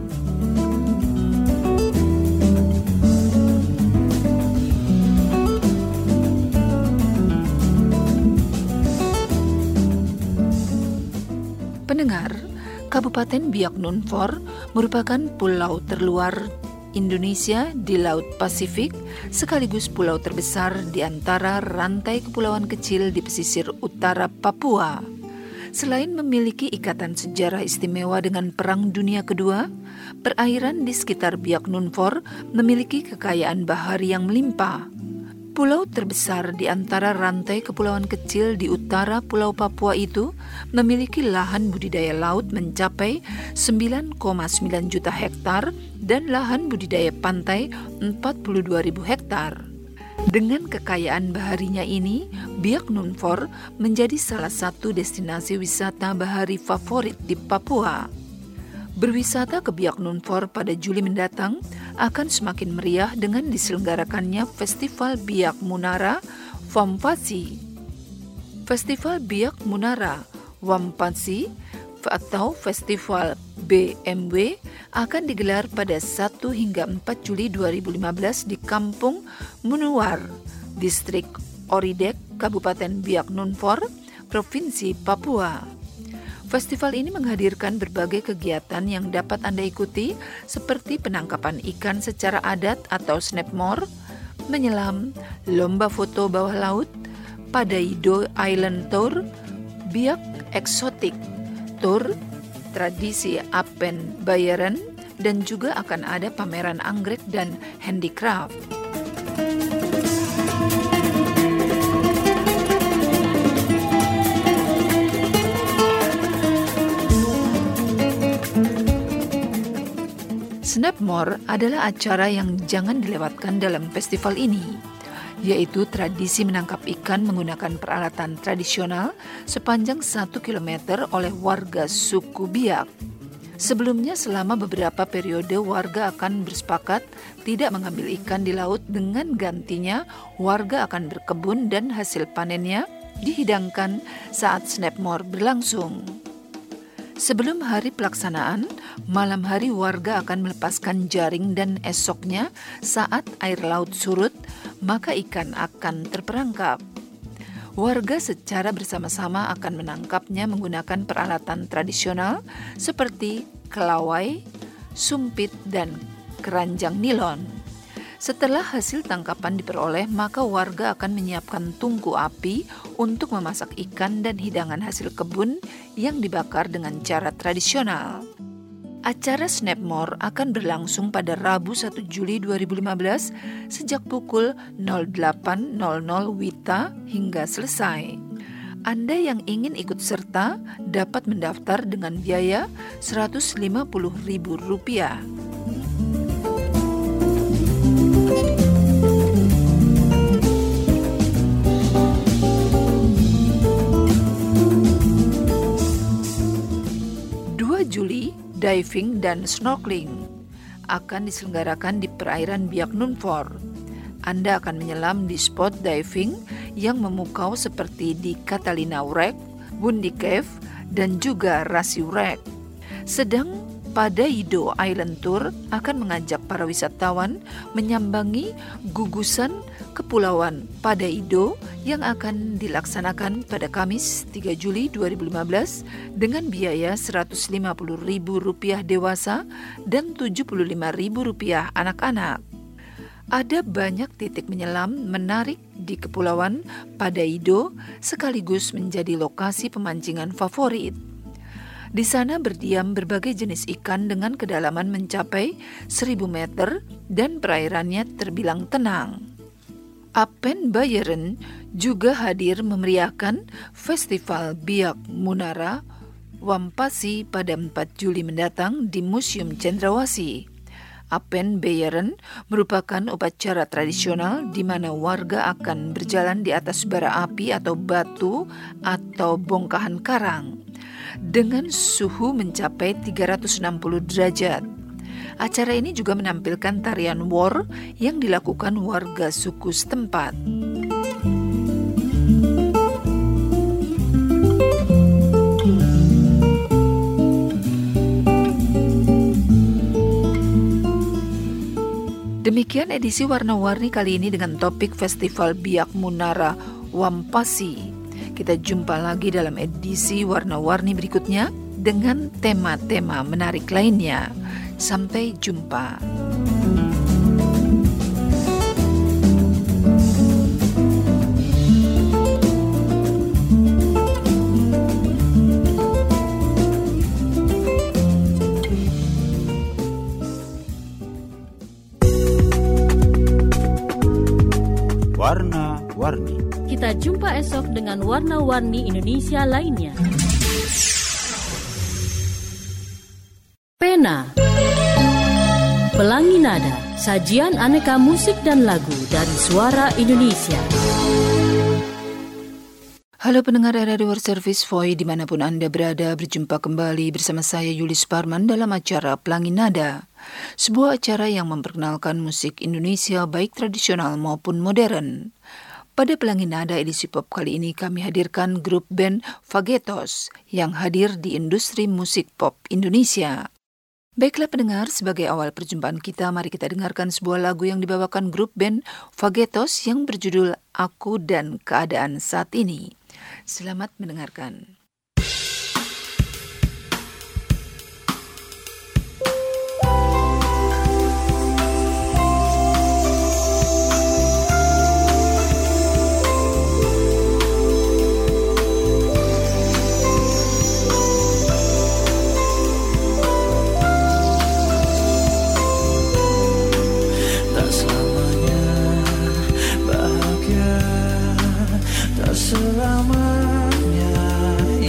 Pendengar, Kabupaten Biak Numfor merupakan pulau terluar Indonesia di Laut Pasifik, sekaligus pulau terbesar di antara rantai kepulauan kecil di pesisir utara Papua. Selain memiliki ikatan sejarah istimewa dengan Perang Dunia Kedua, perairan di sekitar Biak Numfor memiliki kekayaan bahari yang melimpah. Pulau terbesar di antara rantai kepulauan kecil di utara Pulau Papua itu memiliki lahan budidaya laut mencapai 9,9 juta hektar dan lahan budidaya pantai 42.000 hektar. Dengan kekayaan baharinya ini, Biak Numfor menjadi salah satu destinasi wisata bahari favorit di Papua. Berwisata ke Biak Numfor pada Juli mendatang akan semakin meriah dengan diselenggarakannya Festival Biak Munara Wampasi. Festival Biak Munara Wampasi atau Festival BMW akan digelar pada 1 hingga 4 Juli 2015 di Kampung Munuwar, Distrik Oridek, Kabupaten Biak Numfor, Provinsi Papua. Festival ini menghadirkan berbagai kegiatan yang dapat Anda ikuti seperti penangkapan ikan secara adat atau snapmore, menyelam, lomba foto bawah laut, Padaido Island Tour, Biak Exotic Tour, tradisi Apen Bayaran, dan juga akan ada pameran anggrek dan handicraft. Snapmore adalah acara yang jangan dilewatkan dalam festival ini, yaitu tradisi menangkap ikan menggunakan peralatan tradisional sepanjang 1 km oleh warga suku Biak. Sebelumnya selama beberapa periode warga akan bersepakat tidak mengambil ikan di laut, dengan gantinya warga akan berkebun dan hasil panennya dihidangkan saat Snapmore berlangsung. Sebelum hari pelaksanaan, malam hari warga akan melepaskan jaring dan esoknya saat air laut surut, maka ikan akan terperangkap. Warga secara bersama-sama akan menangkapnya menggunakan peralatan tradisional seperti kelawai, sumpit, dan keranjang nilon. Setelah hasil tangkapan diperoleh, maka warga akan menyiapkan tungku api untuk memasak ikan dan hidangan hasil kebun yang dibakar dengan cara tradisional. Acara Snapmore akan berlangsung pada Rabu 1 Juli 2015 sejak pukul 08.00 WITA hingga selesai. Anda yang ingin ikut serta dapat mendaftar dengan biaya Rp150.000. Juli, diving dan snorkeling akan diselenggarakan di perairan Biak Numfor. Anda akan menyelam di spot diving yang memukau seperti di Catalina Wreck, Bundy Cave, dan juga Rasi Wreck. Sedang Padaido Island Tour akan mengajak para wisatawan menyambangi gugusan Kepulauan Padaido yang akan dilaksanakan pada Kamis 3 Juli 2015 dengan biaya Rp150.000 dewasa dan Rp75.000 anak-anak. Ada banyak titik menyelam menarik di Kepulauan Padaido sekaligus menjadi lokasi pemancingan favorit. Di sana berdiam berbagai jenis ikan dengan kedalaman mencapai 1.000 meter dan perairannya terbilang tenang. Apen Bayeren juga hadir memeriahkan Festival Biak Munara Wampasi pada 4 Juli mendatang di Museum Cendrawasih. Apen Bayeren merupakan upacara tradisional di mana warga akan berjalan di atas bara api atau batu atau bongkahan karang dengan suhu mencapai 360 derajat. Acara ini juga menampilkan tarian war yang dilakukan warga suku setempat. Demikian edisi Warna-Warni kali ini dengan topik Festival Biak Munara Wampasi. Kita jumpa lagi dalam edisi Warna-Warni berikutnya dengan tema-tema menarik lainnya. Sampai jumpa. Warna-Warni. Kita jumpa esok dengan Warna-Warni Indonesia lainnya. Pena, Pelangi Nada, sajian aneka musik dan lagu dari suara Indonesia. Halo pendengar Radio World Service Voice dimanapun Anda berada, berjumpa kembali bersama saya Yulis Parman dalam acara Pelangi Nada. Sebuah acara yang memperkenalkan musik Indonesia baik tradisional maupun modern. Pada Pelangi Nada edisi pop kali ini kami hadirkan grup band Fagetos yang hadir di industri musik pop Indonesia. Baiklah pendengar, sebagai awal perjumpaan kita, mari kita dengarkan sebuah lagu yang dibawakan grup band Fagetos yang berjudul Aku dan Keadaan Saat Ini. Selamat mendengarkan. Selamanya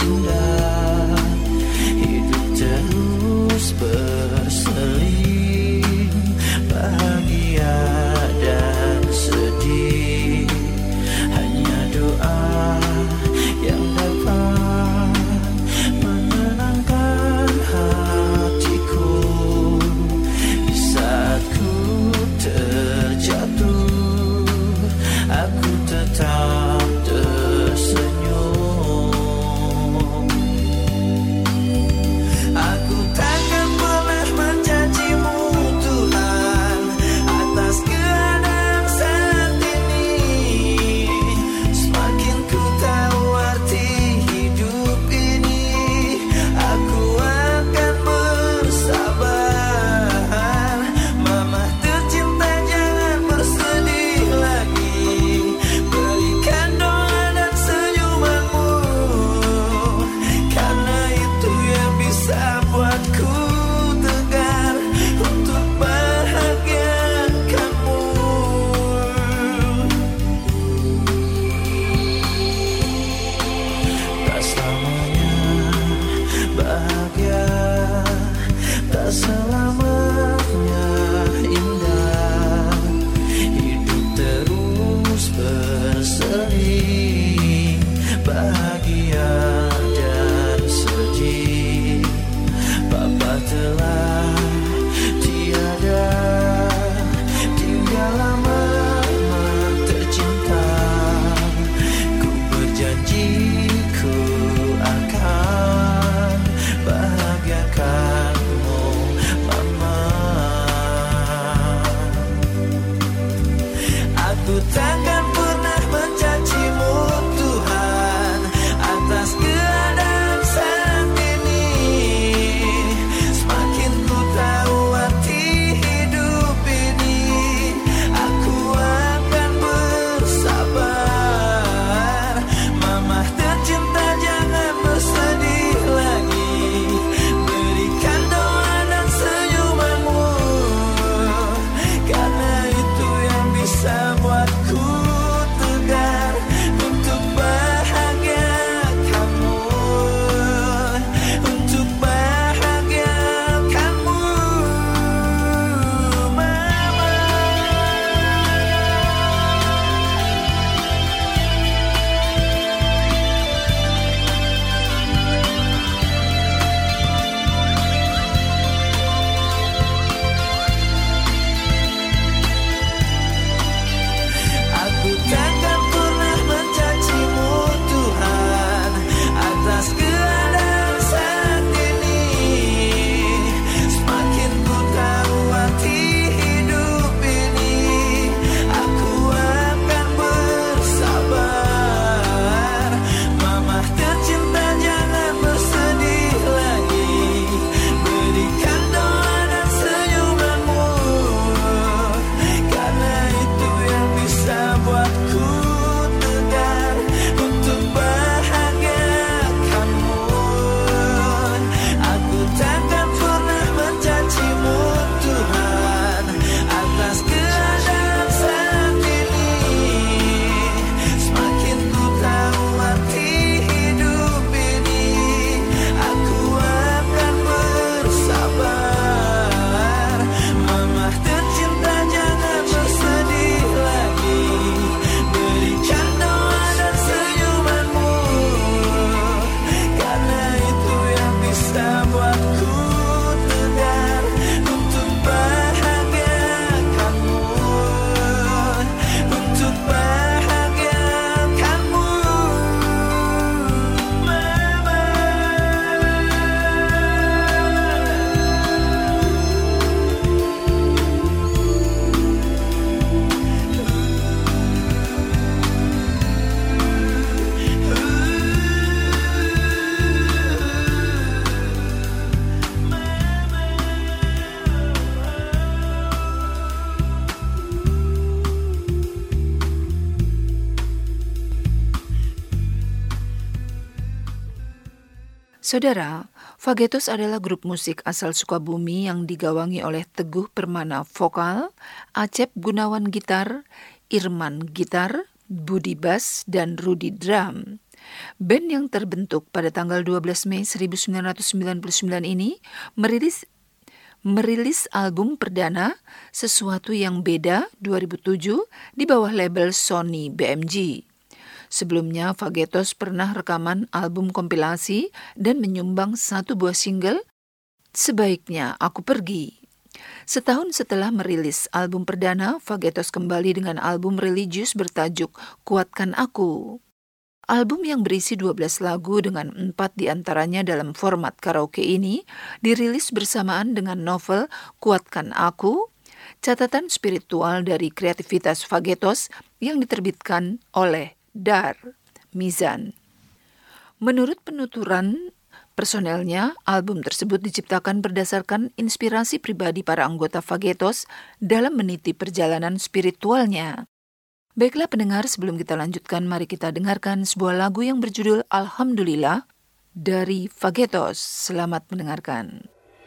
Saudara, Fagetos adalah grup musik asal Sukabumi yang digawangi oleh Teguh Permana vokal, Acep Gunawan gitar, Irman gitar, Budi bass, dan Rudi drum. Band yang terbentuk pada tanggal 12 Mei 1999 ini merilis album perdana Sesuatu Yang Beda 2007 di bawah label Sony BMG. Sebelumnya, Fagetos pernah rekaman album kompilasi dan menyumbang 1 buah single, Sebaiknya Aku Pergi. Setahun setelah merilis album perdana, Fagetos kembali dengan album religius bertajuk Kuatkan Aku. Album yang berisi 12 lagu dengan 4 diantaranya dalam format karaoke ini dirilis bersamaan dengan novel Kuatkan Aku, catatan spiritual dari kreativitas Fagetos yang diterbitkan oleh Dar Mizan. Menurut penuturan personelnya, album tersebut diciptakan berdasarkan inspirasi pribadi para anggota Fagetos dalam meniti perjalanan spiritualnya. Baiklah pendengar, sebelum kita lanjutkan, mari kita dengarkan sebuah lagu yang berjudul Alhamdulillah dari Fagetos. Selamat mendengarkan.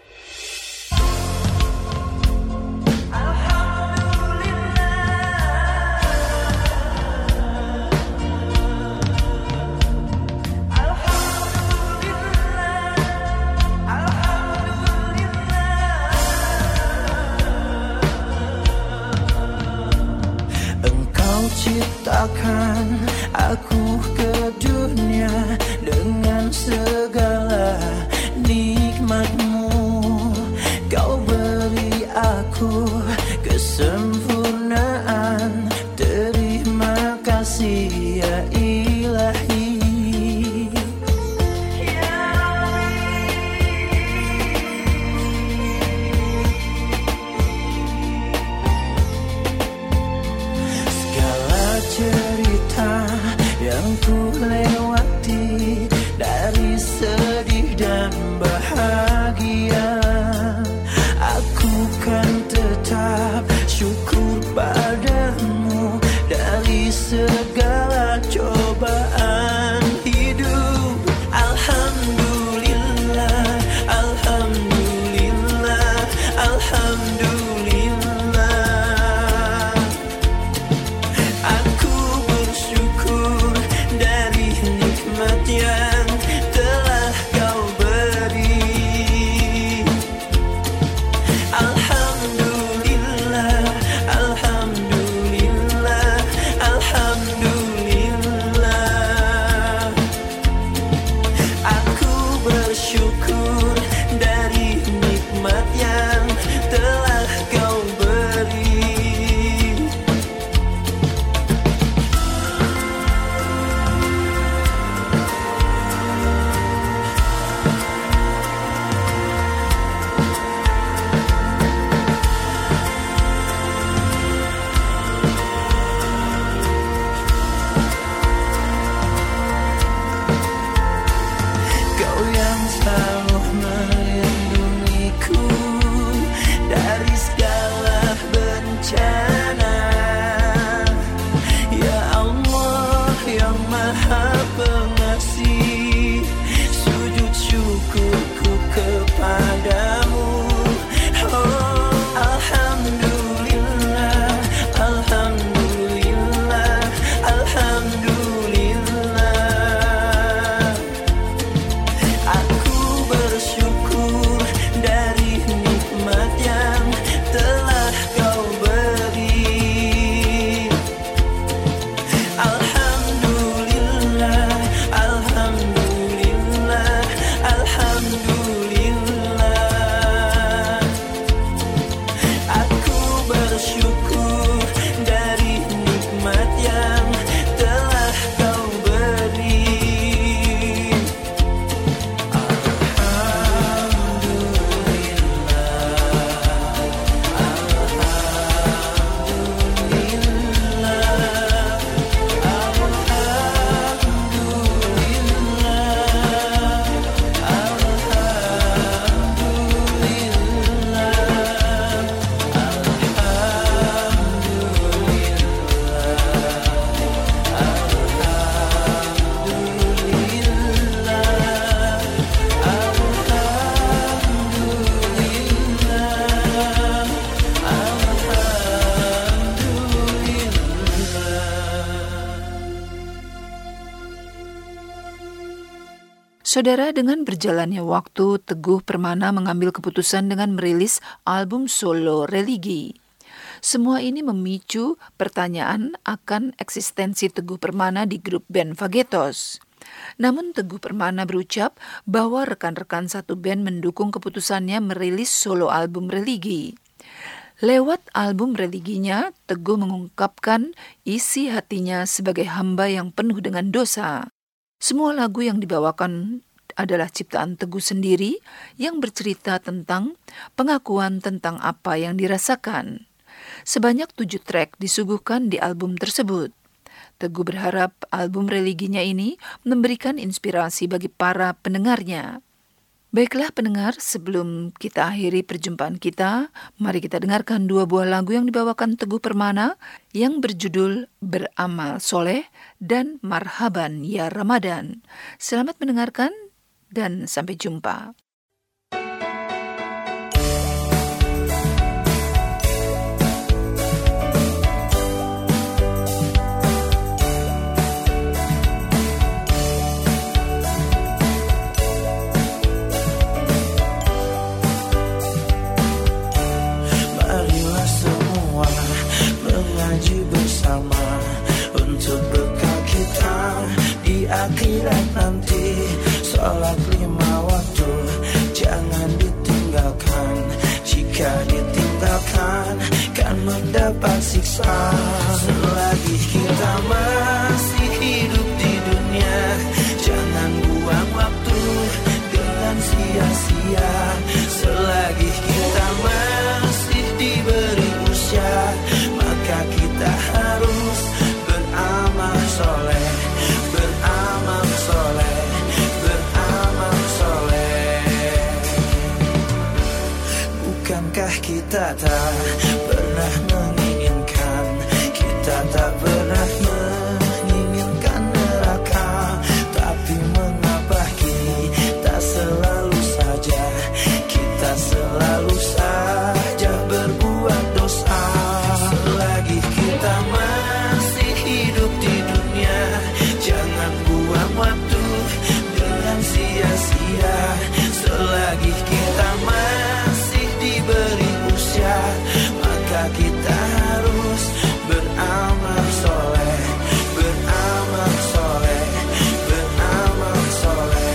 Ciptakan aku ke dunia dengan segala nikmat-Mu. Kau beri aku kesempurnaan. Terima kasih ya Ilahi. Cerita yang ku lewati, dari sedih dan bahagia, aku kan tetap syukur padamu dari segala cobaan hidup. Alhamdulillah, alhamdulillah, alhamdulillah. Yang telah Kau beri. Alhamdulillah, alhamdulillah, alhamdulillah. Aku bersyukur dari nikmat yang telah Saudara, dengan berjalannya waktu, Teguh Permana mengambil keputusan dengan merilis album solo Religi. Semua ini memicu pertanyaan akan eksistensi Teguh Permana di grup band Fagetos. Namun Teguh Permana berucap bahwa rekan-rekan satu band mendukung keputusannya merilis solo album Religi. Lewat album Religinya, Teguh mengungkapkan isi hatinya sebagai hamba yang penuh dengan dosa. Semua lagu yang dibawakan adalah ciptaan Teguh sendiri yang bercerita tentang pengakuan tentang apa yang dirasakan. Sebanyak 7 track disuguhkan di album tersebut. Teguh berharap album Religinya ini memberikan inspirasi bagi para pendengarnya. Baiklah pendengar, sebelum kita akhiri perjumpaan kita, mari kita dengarkan 2 buah lagu yang dibawakan Teguh Permana yang berjudul Beramal Soleh dan Marhaban Ya Ramadan. Selamat mendengarkan dan sampai jumpa. Akhirat nanti, sholat 5 waktu jangan ditinggalkan. Jika ditinggalkan kan mendapat siksa. Selagi kita masih hidup di dunia, jangan buang waktu dengan sia-sia. Selagi kita masih diberi usia, maka kita harus beramal soleh. Bukankah kita tak pernah menginginkan, kita tak pernah menginginkan neraka, tapi mengapa kita selalu saja berbuat dosa. Selagi kita masih hidup di dunia, jangan buang waktu dengan sia-sia. Selagi kita masih diberi usia, maka kita harus beramal soleh, beramal soleh, beramal soleh.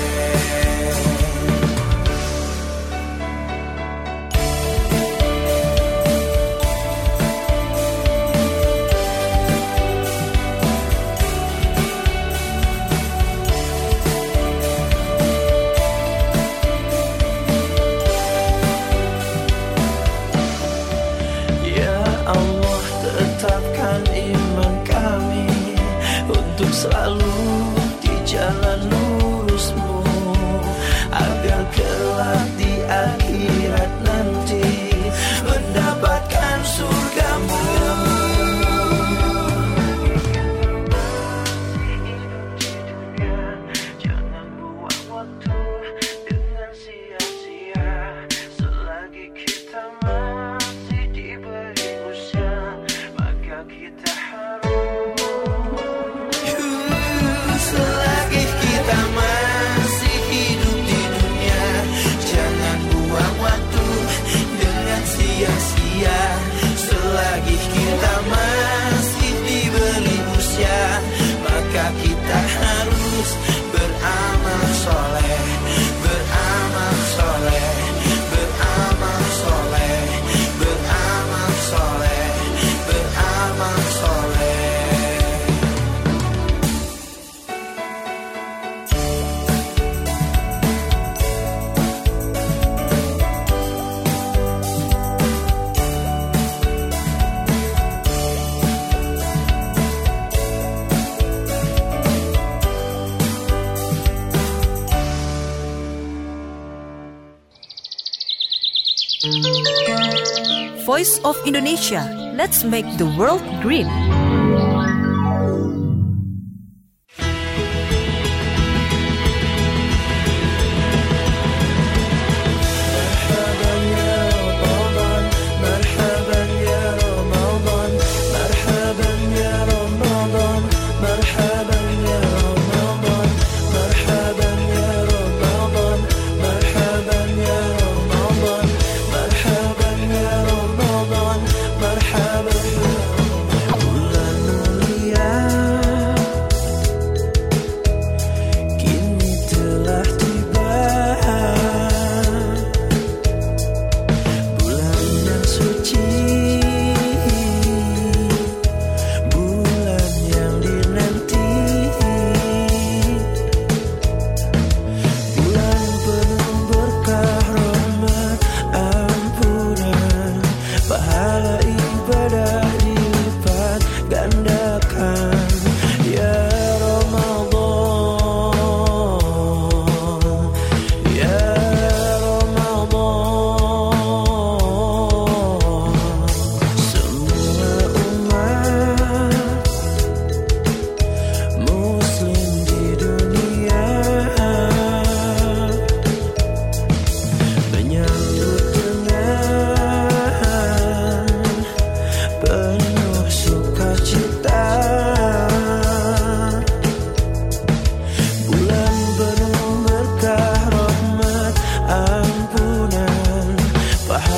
Selalu di jalan lurusmu, agar kelak di akhirat nanti mendapatkan surgamu. Jangan buang waktu dengan sia-sia. Selagi kita masih diberi usia, maka kita harus. Selagi kita masih hidup di dunia, jangan buang waktu dengan sia-sia. Selagi kita masih diberi usia, maka kita harus beramal soleh, beramal soleh, beramal soleh, beramal soleh, beramal soleh. Voice of Indonesia. Let's make the world green. مرحبا يا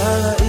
segala